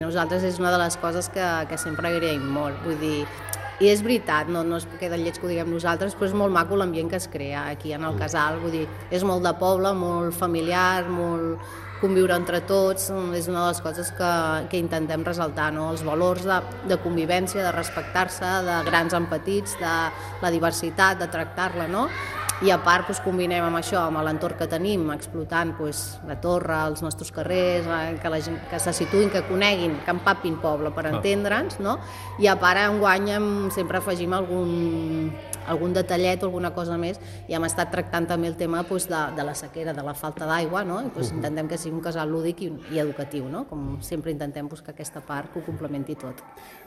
Nosaltres és una de les coses que sempre agraïm molt, vull dir, i és veritat, no és perquè de lleig que ho diguem nosaltres, però és molt maco l'ambient que es crea aquí en el casal, vull dir, és molt de poble, molt familiar, molt conviure entre tots, és una de les coses que intentem ressaltar, no? Els valors de convivència, de respectar-se, de grans en petits, de la diversitat, de tractar-la, no? I a part combinem amb això, amb l'entorn que tenim, explotant la torre, els nostres carrers, que la gent que se situïn, que coneguin, que empapin poble per entendre'ns, no? I a part enguany sempre afegim algun detallet o alguna cosa més, i hem estat tractant també el tema de la sequera, de la falta d'aigua, no? I intentem que sigui un casal lúdic i educatiu, no? Com sempre intentem que aquesta part ho complementi tot.